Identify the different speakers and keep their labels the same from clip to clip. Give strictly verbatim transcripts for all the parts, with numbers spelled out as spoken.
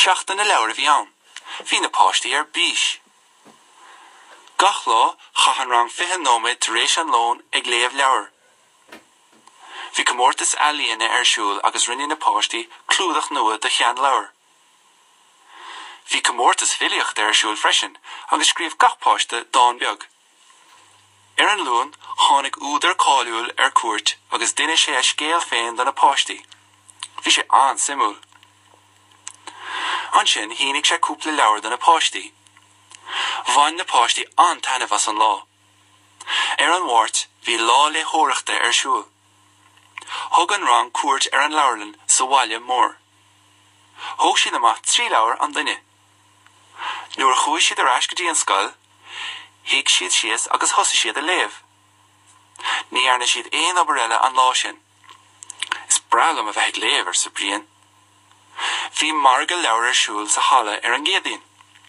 Speaker 1: Seachtain na leabhar a bhí ann. Bhí na páistí ar bís. Gach lá chachan rang fiche nóméid tar éis an lón ag léamh leabhar. Bhí comórtas ealaíonna ar siúl agus rinne na páistí clúdach nua de cheann leabhar. Bhí comórtas filiocht ar siúl freisin agus scríomh gach páiste dán beag. Ar an lún tháinig údar cáiliúil ar cuairt agus duine sé a scéal féin don na páistí. Bhí sé an simúil. Ansin hínig sé cúpla leabhar don na páistí. Bhain na páistí an tainmh as an lá. Ar an mhórt bhí lá le hóireachta ar siúl. Thug an rang cuairt ar an leabharlann sa bhaile mór. Thóg siad amach trí leabhar an duine. Nuair a chuaigh siad ar ais go dtí an scoil, hiag siad síos agus thosa siad a léamh. Ní airna siad aon obair eile an lá sin. Is brealam a bheith ag léamh ar sa bhriain. Bhí marga leabhar ar siúl sa hala ar an gcéadaoin.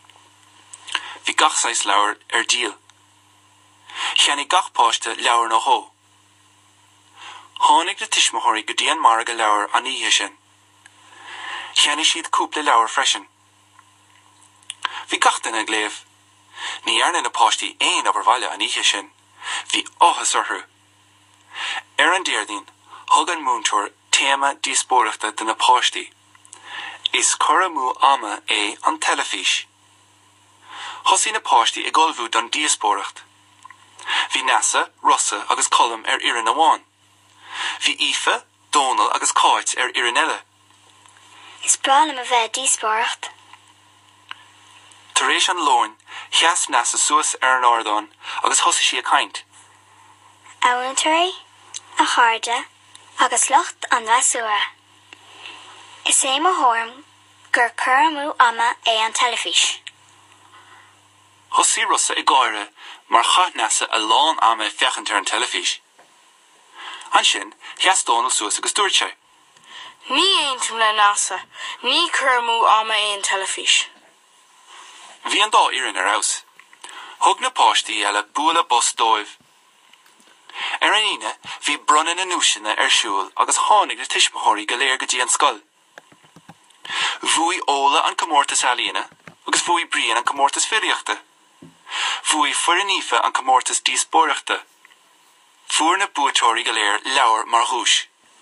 Speaker 1: Bhí gach sais leabhar ar díal. Cheannaigh gach páiste leabhar nó thó. Tháinig na tuismitheoirí go dtí an marga leabhar an oíche sin. Cheannaigh siad cúpla leabhar freisin. Bhí gach duine ag léamh. Ní airna na páistí aon obair bhaile an oíche sin. Bhí áthas orthu. Ar an déardaoin, thug an múntóir téama díospóireachta de na páistí. Is cura mú ama é an telefís. Thosaigh na páistí ag olbhú don díospóireacht. Bhí Nasa, Rossa agus Colm ar iarrainn amháin. Bhí Aoife, Donal agus Cáit ar iarrainn eile.
Speaker 2: Is brealam a bheith díospóireacht.
Speaker 1: Tar éis an lón, cheas Nasa suas ar an ardán agus thosa sí a caint.
Speaker 2: Eilíontar a chairde agus lucht an bheasúra. Is é mo thorm gur cur mú ama é an telefís.
Speaker 1: Thosaigh Rossa i gcáire mar chaith Nasa a lán ama fechantar an telefís. Ansin, cheas Donal suas agus dúirt sé.
Speaker 3: Ní aontom le Nasa, ní cur mú ama é an telefís.
Speaker 1: Bhí an dá iarrainn ar aus. Thug na páistí eile bualadh bus dóibh. Ar an oíche, bhí brunna na núiseanna ar siúl agus tháinig na tuismitheoirí go léir go dtí an scoil. Bhuaigh óla an comórtas ealaíonna agus bhuaigh brian an comórtas filiochta. Bhuaigh fuireanníofa an comórtas díospóireachta. Fuair na buaitéirí go léir leabhar mar chúis.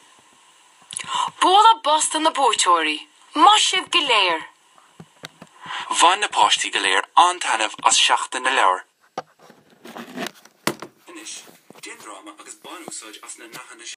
Speaker 3: Bualadh bus don na buaitéirí, má sibh go léir.
Speaker 1: Bhain na páistí go léir an tainmh as seachtain na leabhar. Inis, déan ráma agus banúsáid as na nachan